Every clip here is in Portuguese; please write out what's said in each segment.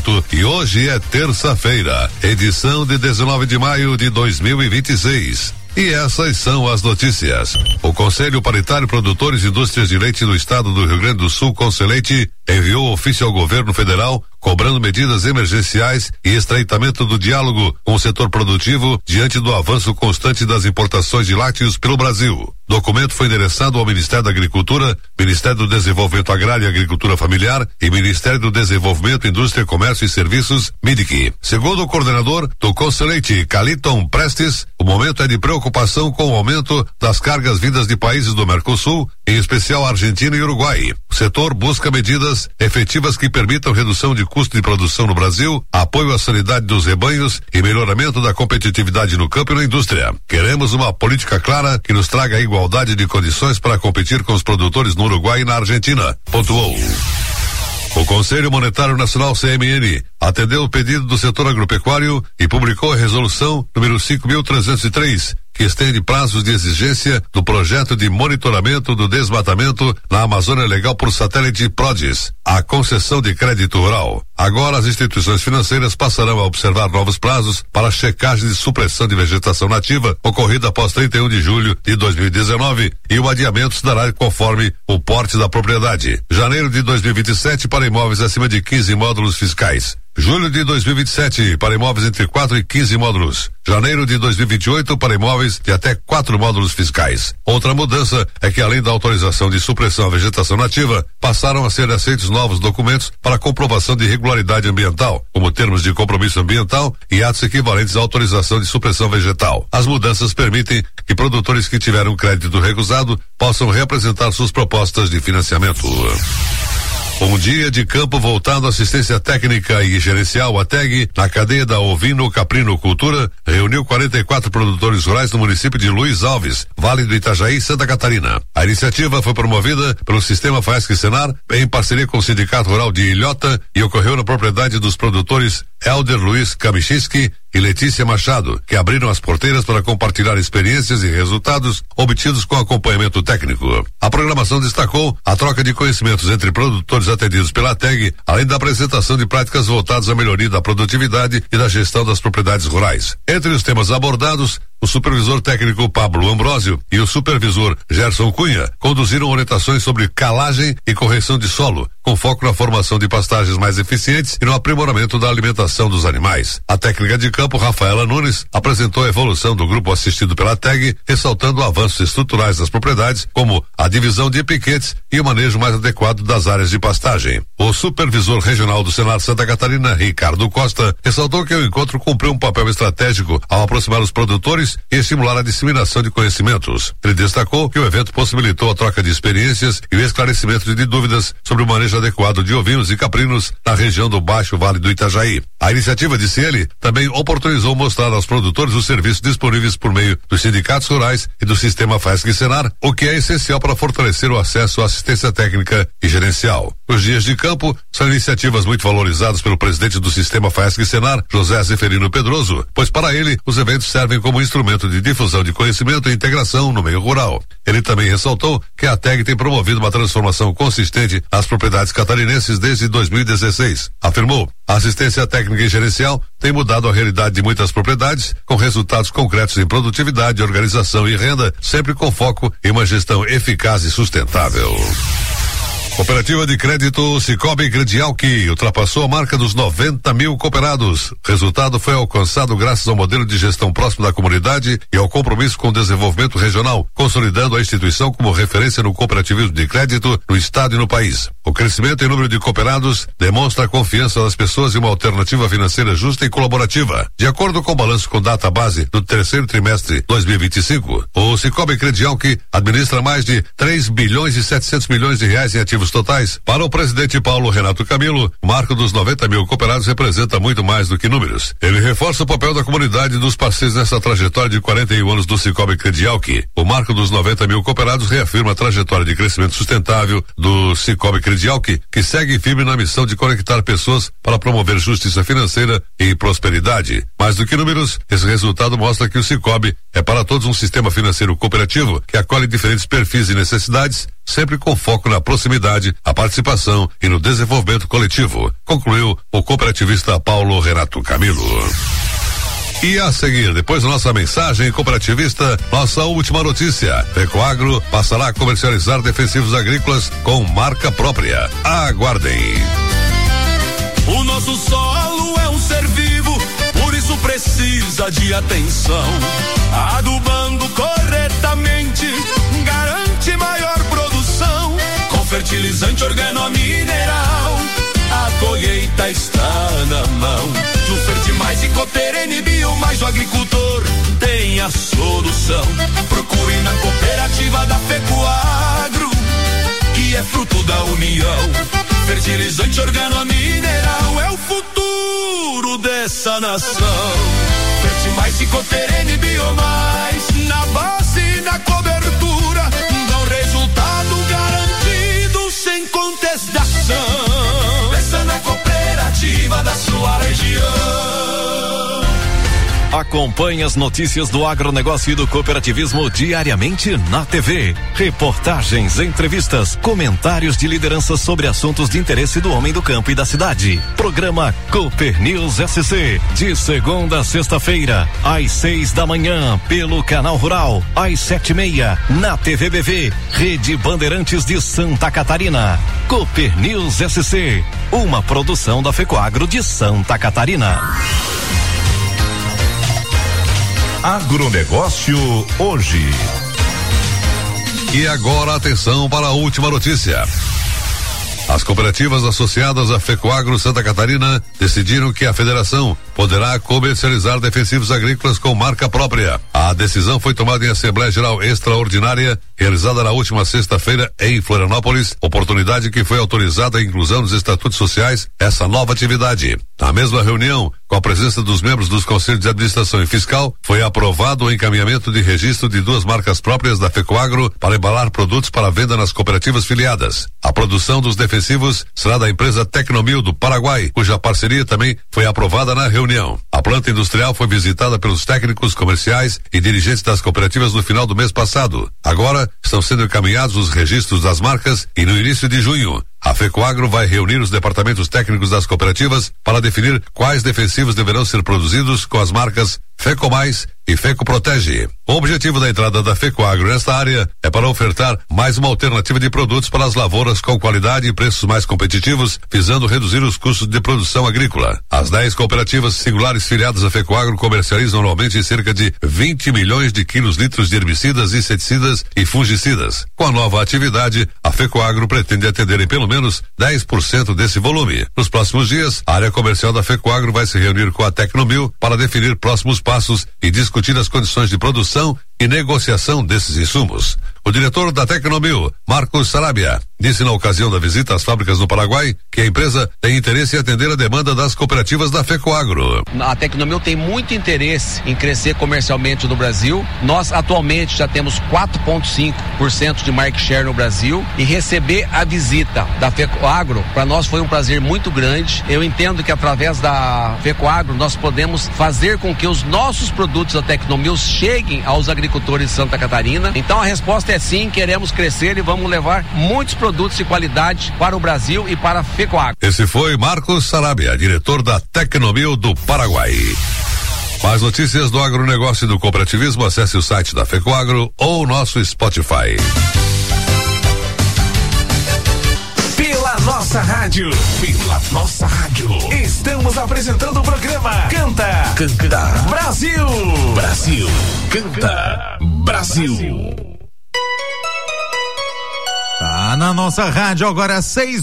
oferecimento e hoje é terça-feira, edição de 19 de maio de 2026. E essas são as notícias. O Conselho Paritário Produtores e Indústrias de Leite do Estado do Rio Grande do Sul, Conselheite, enviou ofício ao governo federal cobrando medidas emergenciais e estreitamento do diálogo com o setor produtivo diante do avanço constante das importações de lácteos pelo Brasil. Documento foi endereçado ao Ministério da Agricultura, Ministério do Desenvolvimento Agrário e Agricultura Familiar e Ministério do Desenvolvimento, Indústria, Comércio e Serviços, MIDIC. Segundo o coordenador do Conselheite, Caliton Prestes, o momento é de preocupação com o aumento das cargas vindas de países do Mercosul, em especial Argentina e Uruguai. O setor busca medidas efetivas que permitam redução de custo de produção no Brasil, apoio à sanidade dos rebanhos e melhoramento da competitividade no campo e na indústria. Queremos uma política clara que nos traga a igualdade de condições para competir com os produtores no Uruguai e na Argentina, pontuou. O Conselho Monetário Nacional, CMN, atendeu o pedido do setor agropecuário e publicou a resolução número 5.303, que estende prazos de exigência do projeto de monitoramento do desmatamento na Amazônia Legal por satélite PRODES, a concessão de crédito rural. Agora as instituições financeiras passarão a observar novos prazos para a checagem de supressão de vegetação nativa ocorrida após 31 de julho de 2019 e o adiamento se dará conforme o porte da propriedade. Janeiro de 2027 para imóveis acima de 15 módulos fiscais. Julho de 2027 para imóveis entre 4 e 15 módulos. Janeiro de 2028 para imóveis de até 4 módulos fiscais. Outra mudança é que, além da autorização de supressão à vegetação nativa, passaram a ser aceitos novos documentos para comprovação de regularidade ambiental, como termos de compromisso ambiental e atos equivalentes à autorização de supressão vegetal. As mudanças permitem que produtores que tiveram um crédito recusado possam reapresentar suas propostas de financiamento. Um dia de campo voltado à assistência técnica e gerencial, a TEG, na cadeia da ovino-caprino-cultura, reuniu 44 produtores rurais no município de Luiz Alves, Vale do Itajaí, Santa Catarina. A iniciativa foi promovida pelo Sistema Faesc-Senar, em parceria com o Sindicato Rural de Ilhota, e ocorreu na propriedade dos produtores Helder Luiz Kamichinski e Letícia Machado, que abriram as porteiras para compartilhar experiências e resultados obtidos com acompanhamento técnico. A programação destacou a troca de conhecimentos entre produtores atendidos pela TEG, além da apresentação de práticas voltadas à melhoria da produtividade e da gestão das propriedades rurais. Entre os temas abordados, o supervisor técnico Pablo Ambrósio e o supervisor Gerson Cunha conduziram orientações sobre calagem e correção de solo, com foco na formação de pastagens mais eficientes e no aprimoramento da alimentação dos animais. A técnica de campo, Rafaela Nunes, apresentou a evolução do grupo assistido pela TEG, ressaltando avanços estruturais das propriedades, como a divisão de piquetes e o manejo mais adequado das áreas de pastagem. O supervisor regional do Senar Santa Catarina, Ricardo Costa, ressaltou que o encontro cumpriu um papel estratégico ao aproximar os produtores e estimular a disseminação de conhecimentos. Ele destacou que o evento possibilitou a troca de experiências e o esclarecimento de dúvidas sobre o manejo adequado de ovinos e caprinos na região do Baixo Vale do Itajaí. A iniciativa, disse ele, também oportunizou mostrar aos produtores os serviços disponíveis por meio dos sindicatos rurais e do sistema Faesc-Senar, o que é essencial para fortalecer o acesso à assistência técnica e gerencial. Os dias de campo são iniciativas muito valorizadas pelo presidente do sistema Faesc-Senar, José Zeferino Pedroso, pois para ele os eventos servem como instrumento de difusão de conhecimento e integração no meio rural. Ele também ressaltou que a TEG tem promovido uma transformação consistente nas propriedades catarinenses desde 2016. Afirmou: a assistência técnica e gerencial tem mudado a realidade de muitas propriedades, com resultados concretos em produtividade, organização e renda, sempre com foco em uma gestão eficaz e sustentável. Cooperativa de Crédito Sicoob Credial, que ultrapassou a marca dos 90 mil cooperados. Resultado foi alcançado graças ao modelo de gestão próximo da comunidade e ao compromisso com o desenvolvimento regional, consolidando a instituição como referência no cooperativismo de crédito no estado e no país. O crescimento em número de cooperados demonstra a confiança das pessoas em uma alternativa financeira justa e colaborativa. De acordo com o balanço com data base do terceiro trimestre 2025, o Sicoob Credial, que administra mais de 3 bilhões e 700 milhões de reais em ativos totais. Para o presidente Paulo Renato Camilo, o marco dos 90 mil cooperados representa muito mais do que números. Ele reforça o papel da comunidade e dos parceiros nessa trajetória de 41 anos do Sicoob Credial, que o marco dos 90 mil cooperados reafirma a trajetória de crescimento sustentável do Sicoob Credial, que segue firme na missão de conectar pessoas para promover justiça financeira e prosperidade. Mais do que números, esse resultado mostra que o Sicoob é para todos um sistema financeiro cooperativo que acolhe diferentes perfis e necessidades, sempre com foco na proximidade, a participação e no desenvolvimento coletivo, concluiu o cooperativista Paulo Renato Camilo. E a seguir, depois da nossa mensagem cooperativista, nossa última notícia: Fecoagro passará a comercializar defensivos agrícolas com marca própria. Aguardem. O nosso solo é um ser vivo, por isso precisa de atenção. Adubando corretamente garante maior produção. Com fertilizante organomineral, a colheita está na mão. No Fertimais e Cooperene Bio, mais o agricultor tem a solução. Procure na cooperativa da Fecoagro, que é fruto da união. Fertilizante organomineral é o futuro dessa nação. Fertimais e Cooperene Bio, mais na base e na cobertura, dão resultado garantido sem contestação. Peça na cooperativa da sua região. Acompanhe as notícias do agronegócio e do cooperativismo diariamente na TV. Reportagens, entrevistas, comentários de liderança sobre assuntos de interesse do homem do campo e da cidade. Programa Cooper News SC, de segunda a sexta-feira, às 6 da manhã, pelo Canal Rural, às 7:30, na TVBV, Rede Bandeirantes de Santa Catarina. Cooper News SC, uma produção da Fecoagro de Santa Catarina. Agronegócio hoje. E agora atenção para a última notícia. As cooperativas associadas à Fecoagro Santa Catarina decidiram que a federação poderá comercializar defensivos agrícolas com marca própria. A decisão foi tomada em Assembleia Geral Extraordinária, realizada na última sexta-feira em Florianópolis, oportunidade que foi autorizada a inclusão nos estatutos sociais essa nova atividade. Na mesma reunião, com a presença dos membros dos Conselhos de Administração e Fiscal, foi aprovado o encaminhamento de registro de 2 marcas próprias da Fecoagro para embalar produtos para venda nas cooperativas filiadas. A produção dos defensivos será da empresa Tecnomil do Paraguai, cuja parceria também foi aprovada na reunião. A planta industrial foi visitada pelos técnicos comerciais e dirigentes das cooperativas no final do mês passado. Agora estão sendo encaminhados os registros das marcas e no início de junho a Fecoagro vai reunir os departamentos técnicos das cooperativas para definir quais defensivos deverão ser produzidos com as marcas Fecomais e Fecoprotege. O objetivo da entrada da Fecoagro nesta área é para ofertar mais uma alternativa de produtos para as lavouras com qualidade e preços mais competitivos, visando reduzir os custos de produção agrícola. As 10 cooperativas singulares filiadas à Fecoagro comercializam anualmente cerca de 20 milhões de litros de herbicidas, inseticidas e fungicidas. Com a nova atividade, a Fecoagro pretende atender em pelo menos 10% desse volume. Nos próximos dias, a área comercial da Fecoagro vai se reunir com a Tecnomil para definir próximos passos e discutir as condições de produção e negociação desses insumos. O diretor da Tecnomil, Marcos Sarabia, disse na ocasião da visita às fábricas no Paraguai que a empresa tem interesse em atender a demanda das cooperativas da Fecoagro. A Tecnomil tem muito interesse em crescer comercialmente no Brasil. Nós atualmente já temos 4,5% de market share no Brasil e receber a visita da Fecoagro para nós foi um prazer muito grande. Eu entendo que através da Fecoagro nós podemos fazer com que os nossos produtos da Tecnomil cheguem aos agricultores de Santa Catarina. Então a resposta é sim, queremos crescer e vamos levar muitos produtos de qualidade para o Brasil e para a Fecoagro. Esse foi Marcos Sarabia, diretor da Tecnomil do Paraguai. Mais notícias do agronegócio e do cooperativismo, acesse o site da Fecoagro ou nosso Spotify. Pela nossa rádio, estamos apresentando o programa Canta Brasil. Canta Brasil. Tá na nossa rádio agora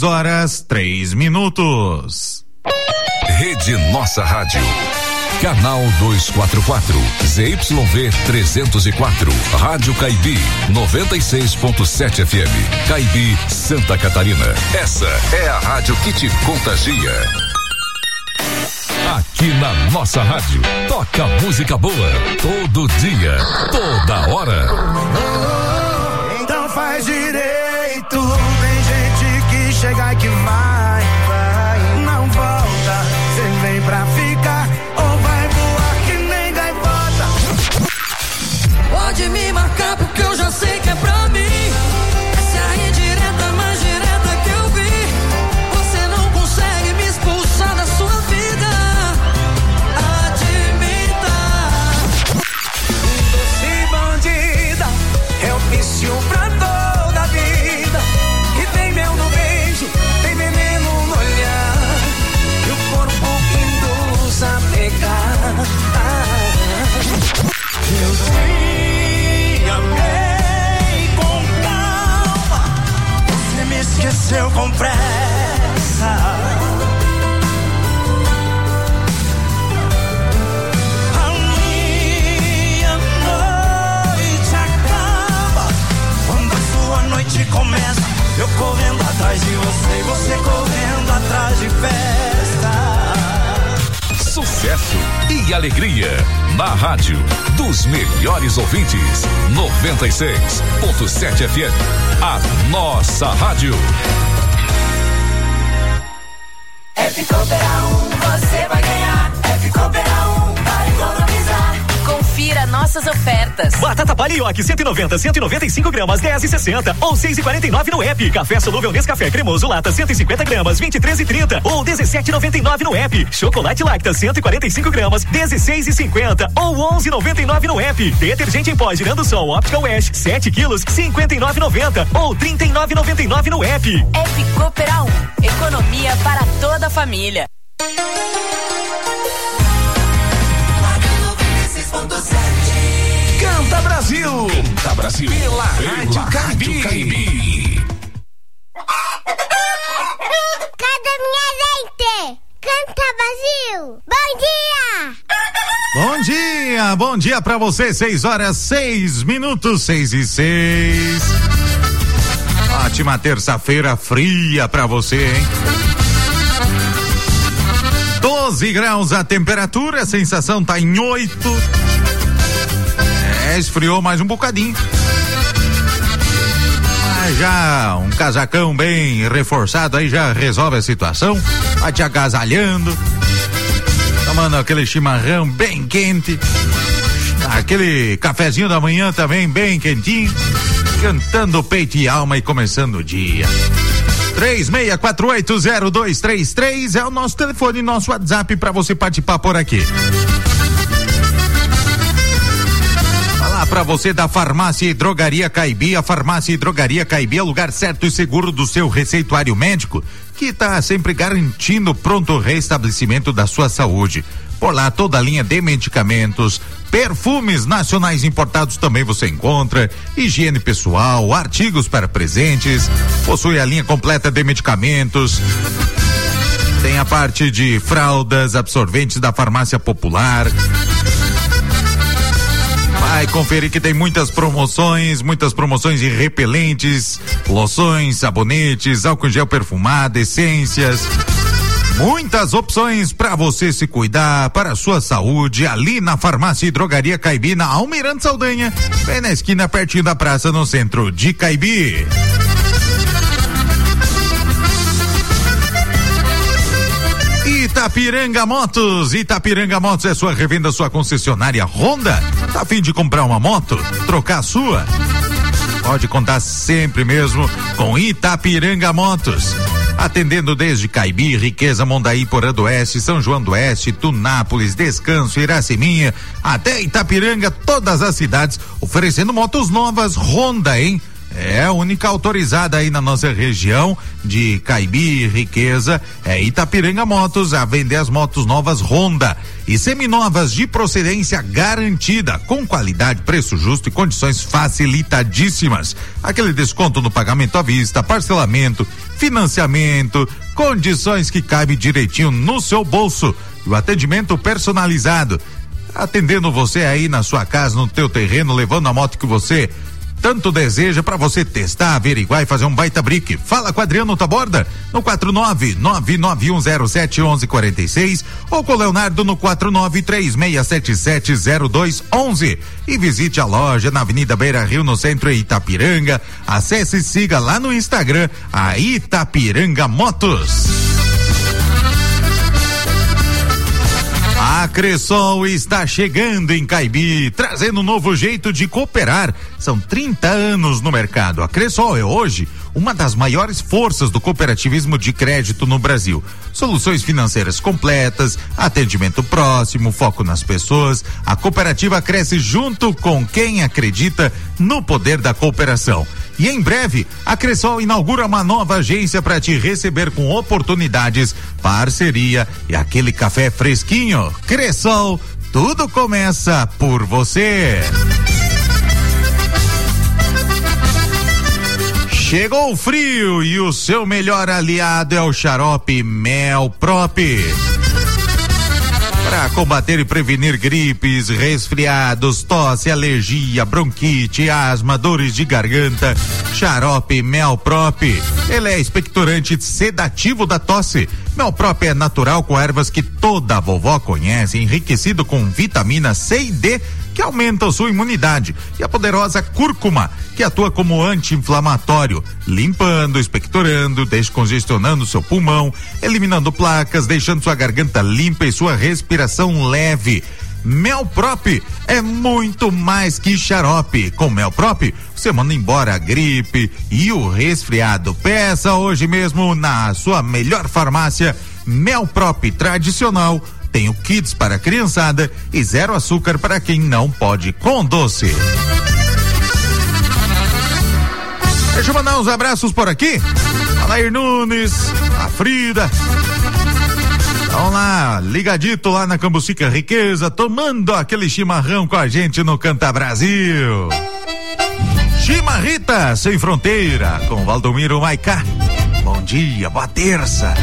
6:03. Rede Nossa Rádio. Canal 244, ZYV 304, Rádio Caibi 96.7 FM, Caibi, Santa Catarina. Essa é a rádio que te contagia. Aqui na nossa rádio, toca música boa, todo dia, toda hora. Então faz direito, tem gente que chega e que vai, não volta, cê vem pra ficar, ou vai voar que nem gaivota. Pode me marcar porque eu já sei que é pra mim, essa aí de sucesso e alegria. Na rádio dos melhores ouvintes. 96.7 FM. A nossa rádio. Cooper 1, você vai ganhar. Cooper 1, vai economizar. Confira nossas ofertas. Batata Palha Ioki 190, 195 gramas, 10,60 ou 6,49 no app. Café solúvel Nescafé cremoso lata 150 gramas, 23,30 ou 17,99 no app. Chocolate Lacta 145 gramas, 16,50 ou 11,99 no app. Detergente em pó Girando Sol Optical Wash 7 quilos, 59,90 ou 39,99 no app. Cooper 1, economia para toda a família. Canta Brasil! Canta Brasil! Pela Rádio Caibi! Cadê minha leite? Canta Brasil! Bom dia! Bom dia pra você, 6:06, 6:06. Ótima terça-feira fria pra você, hein? 12 graus a temperatura, a sensação tá em 8. Esfriou mais um bocadinho. Mas já um casacão bem reforçado aí já resolve a situação. Vai te agasalhando, tomando aquele chimarrão bem quente, aquele cafezinho da manhã também bem quentinho, cantando peito e alma e começando o dia. 36480233 é o nosso telefone, nosso WhatsApp para você participar por aqui. Para você da Farmácia e Drogaria Caibi. A Farmácia e Drogaria Caibi é o lugar certo e seguro do seu receituário médico, que está sempre garantindo pronto restabelecimento da sua saúde. Por lá toda a linha de medicamentos, perfumes nacionais importados também você encontra, higiene pessoal, artigos para presentes, possui a linha completa de medicamentos. Tem a parte de fraldas, absorventes da Farmácia Popular. Vai conferir que tem muitas promoções de repelentes, loções, sabonetes, álcool gel perfumado, essências. Muitas opções para você se cuidar, para a sua saúde, ali na Farmácia e Drogaria Caibi, na Almirante Saldanha, bem na esquina, pertinho da praça, no centro de Caibi. Itapiranga Motos é sua revenda, sua concessionária Honda. Tá a fim de comprar uma moto, trocar a sua? Pode contar sempre mesmo com Itapiranga Motos. Atendendo desde Caibi, Riqueza, Mondaí, Porã do Oeste, São João do Oeste, Tunápolis, Descanso, Iraceminha, até Itapiranga, todas as cidades, oferecendo motos novas Honda, hein? É a única autorizada aí na nossa região de Caibi, Riqueza, é Itapiranga Motos, a vender as motos novas Honda e seminovas de procedência garantida, com qualidade, preço justo e condições facilitadíssimas. Aquele desconto no pagamento à vista, parcelamento, financiamento, condições que cabe direitinho no seu bolso. E o atendimento personalizado, atendendo você aí na sua casa, no teu terreno, levando a moto que você tanto deseja para você testar, averiguar e fazer um baita brique. Fala com Adriano Taborda no 49991071146 ou com o Leonardo no 49367700211 e visite a loja na Avenida Beira Rio, no centro de Itapiranga. Acesse e siga lá no Instagram a Itapiranga Motos. A Cressol está chegando em Caibi, trazendo um novo jeito de cooperar. São 30 anos no mercado. A Cressol é hoje uma das maiores forças do cooperativismo de crédito no Brasil. Soluções financeiras completas, atendimento próximo, foco nas pessoas. A cooperativa cresce junto com quem acredita no poder da cooperação. E em breve, a Cressol inaugura uma nova agência para te receber com oportunidades, parceria e aquele café fresquinho. Cressol, tudo começa por você. Chegou o frio e o seu melhor aliado é o xarope Mel Prop. Para combater e prevenir gripes, resfriados, tosse, alergia, bronquite, asma, dores de garganta. Xarope Melprop. Ele é expectorante sedativo da tosse. Melprop é natural com ervas que toda vovó conhece, enriquecido com vitamina C e D, que aumentam sua imunidade, e a poderosa cúrcuma, que atua como anti-inflamatório, limpando, expectorando, descongestionando seu pulmão, eliminando placas, deixando sua garganta limpa e sua respiração leve. Melprop é muito mais que xarope. Com Melprop, você manda embora a gripe e o resfriado. Peça hoje mesmo na sua melhor farmácia. Melprop tradicional. Tem o Kids para criançada e 0 açúcar para quem não pode com doce. Deixa eu mandar uns abraços por aqui. Alair Nunes, a Frida. Vamos lá, ligadito lá na Cambucica Riqueza, tomando aquele chimarrão com a gente no Canta Brasil. Chimarrita Sem Fronteira, com Valdomiro Maicá. Bom dia, boa terça.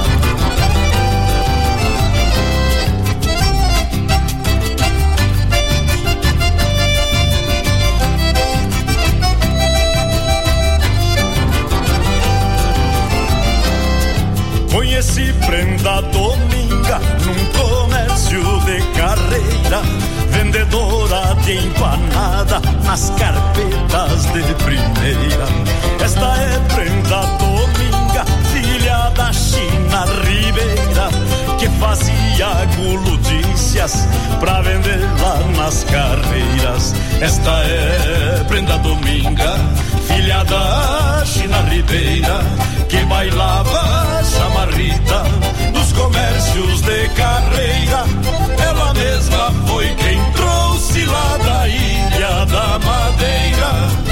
Conheci prenda dominga num comércio de carreira, vendedora de empanada nas carpetas de primeira. Esta é prenda dominga, filha da China Ribeira, que fazia guludícias pra vender lá nas carreiras. Esta é prenda dominga, filha da China Ribeira, que bailava chamarrita nos comércios de carreira. Ela mesma foi quem trouxe lá da Ilha da Madeira.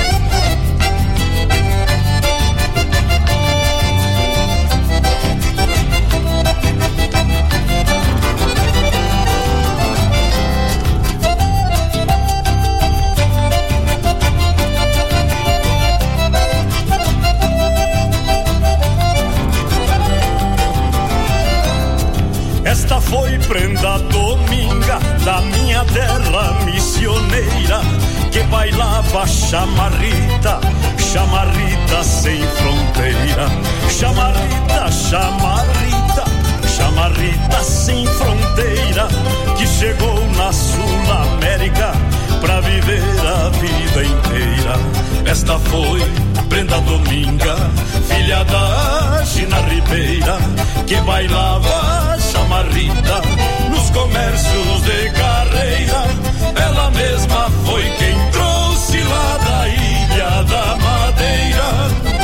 Esta foi prenda dominga da minha terra missioneira, que bailava chamarrita, chamarrita sem fronteira. Chamarrita, chamarrita, chamarrita sem fronteira, que chegou na Sul-América pra viver a vida inteira. Esta foi prenda dominga, filha da China Ribeira, que bailava chamarrita nos comércios de carreira. Ela mesma foi quem trouxe lá da Ilha da Madeira.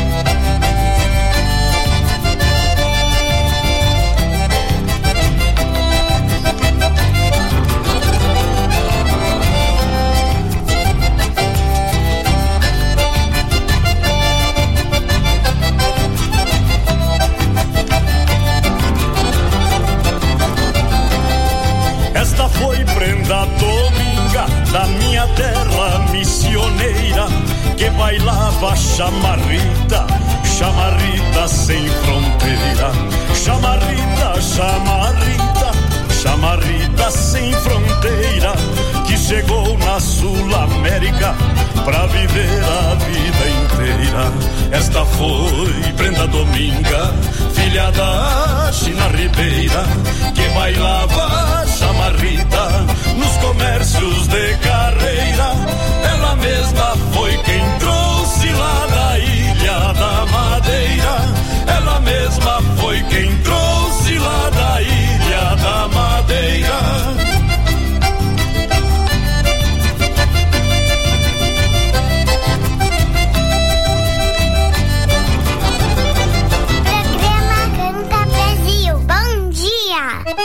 Esta foi prenda dominga da minha terra missioneira, que bailava chamarrita, chamarrita sem fronteira. Chamarrita, chamarrita, chamarrita sem fronteira, que chegou na Sul-América pra viver a vida inteira. Esta foi prenda dominga, filha da China Ribeira, que bailava chamarrita nos comércios de carreira. Ela mesma foi quem trouxe lá da Ilha da Madeira. Ela mesma foi quem trouxe lá da Ilha da Madeira. Bom dia!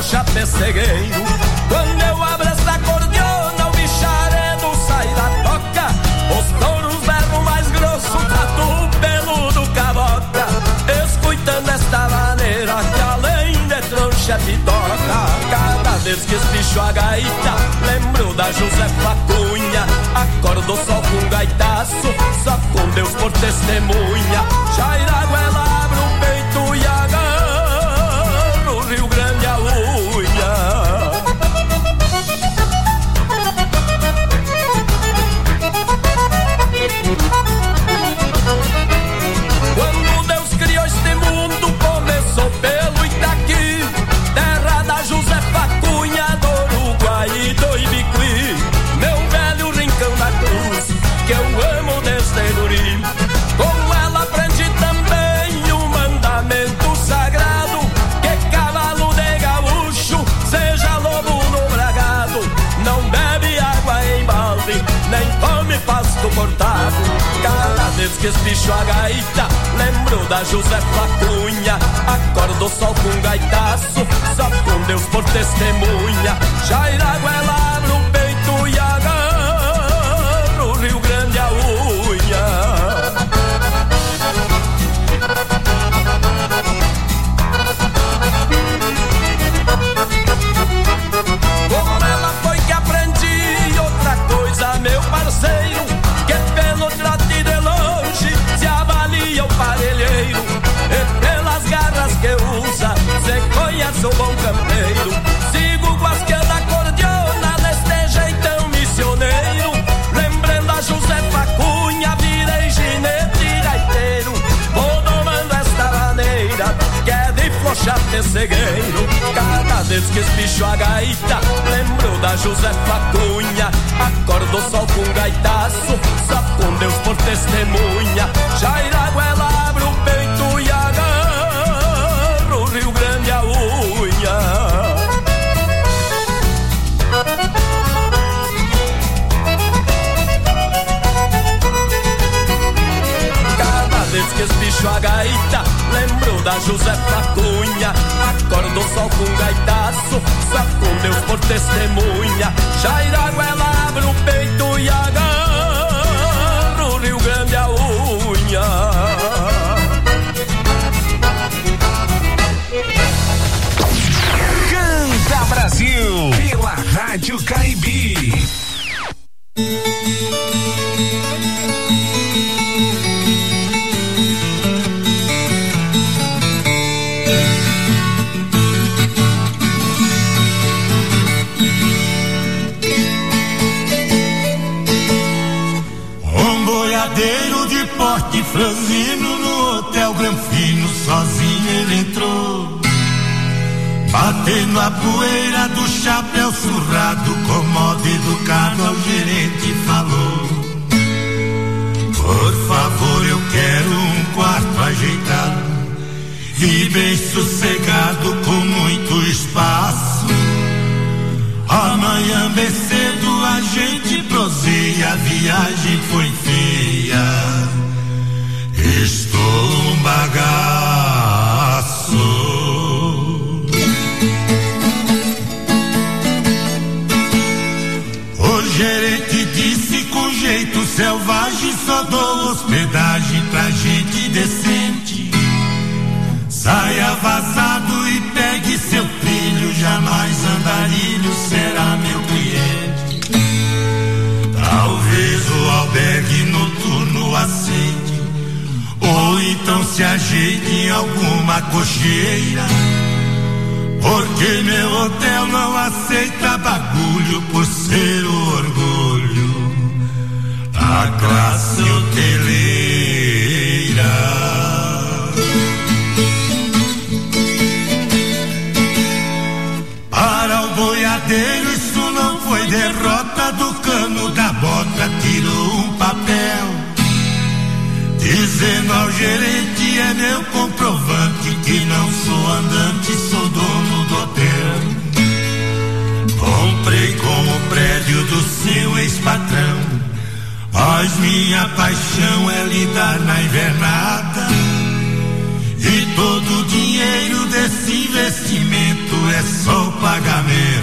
flocha pessegueiro. Quando eu abro essa cordiona, o bicharedo sai da toca. Os touros berram mais grosso, trato o pelo do cavoca. Escutando esta maneira que além de troncha te toca. Cada vez que espicho a gaita, lembro da Josefa Cunha. Acordo só com um gaitaço, só com Deus por testemunha. Jairaguela abre o peito e agarra o Rio Grande a unha. Quando Deus criou este mundo, começou pelo Itaqui, terra da Josefa Cunha, do Uruguai e do Ibiqui. Meu velho rincão da cruz, que eu amo desde guri. Com ela aprendi também o mandamento sagrado, que cavalo de gaúcho, seja lobo no bragado, não bebe água em balde, nem come pasto cortado. Cada vez que espicho a gaita, lembro da Josefa Cunha. Acordo só com um gaitaço, só com Deus por testemunha. Jairaguela abre o peito e agarra o Rio Grande a unha. Com ela foi que aprendi outra coisa, meu parceiro, que pelo trote de longe se avalia o parelheiro, e pelas garras que usa se conhece o bom campeiro. Sigo guasqueando a cordiona deste jeitão missioneiro, lembrando a Josefa Cunha, virei ginete e gaiteiro. Vou domando esta maneira que é de flochar pessegueiro. Cada vez que espicho a gaita, lembro da Josefa Cunha. Acordo só com um gaitaço, só com Deus por testemunha. Jairaguela abre o peito e agarra o Rio Grande a unha. Cada vez que espicho a gaita, lembro da Josefa Cunha. Acordo só com um gaitaço, só com Deus por testemunha. Jairaguela abre o peito e agarra o Rio Grande a unha. Canta Brasil, pela Rádio Caibi. Boiadeiro de porte franzino, no hotel Granfino sozinho ele entrou, batendo a poeira do chapéu surrado, com modo educado ao gerente falou: por favor, eu quero um quarto ajeitado e bem sossegado, com muito espaço. Amanhã bem cedo a gente proseia, a viagem foi feia, estou um bagaço. O gerente disse com jeito selvagem: só dou hospedagem pra gente decente. Saia vazado e pegue seu trilho, jamais andarilho será meu cliente. Talvez o albergue noturno aceite, ou então se ajeite em alguma cocheira, porque meu hotel não aceita bagulho, por ser o orgulho da classe hoteleira. Para o boiadeiro isso não foi derrota, do cano da bota tirou um papel, dizendo ao gerente: é meu comprovante que não sou andante, sou dono do hotel. Comprei com o prédio do seu ex-patrão, mas minha paixão é lidar na invernada, e todo o dinheiro desse investimento é só pagamento.